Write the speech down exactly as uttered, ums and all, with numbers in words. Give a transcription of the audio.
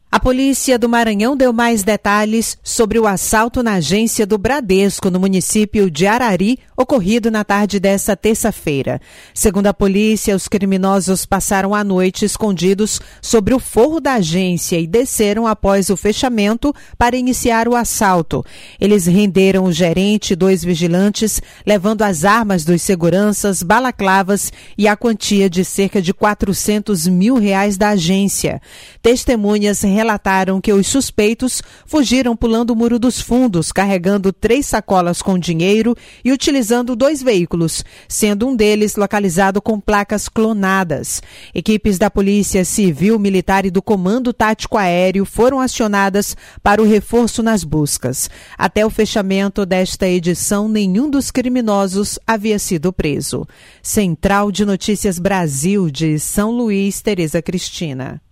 A polícia do Maranhão deu mais detalhes sobre o assalto na agência do Bradesco, no município de Arari, ocorrido na tarde desta terça-feira. Segundo a polícia, os criminosos passaram a noite escondidos sobre o forro da agência e desceram após o fechamento para iniciar o assalto. Eles renderam o gerente e dois vigilantes, levando as armas dos seguranças, balaclavas e a quantia de cerca de quatrocentos mil reais da agência. Testemunhas relataram que os suspeitos fugiram pulando o Muro dos Fundos, carregando três sacolas com dinheiro e utilizando dois veículos, sendo um deles localizado com placas clonadas. Equipes da Polícia Civil, Militar e do Comando Tático Aéreo foram acionadas para o reforço nas buscas. Até o fechamento desta edição, nenhum dos criminosos havia sido preso. Central de Notícias Brasil, de São Luís, Tereza Cristina.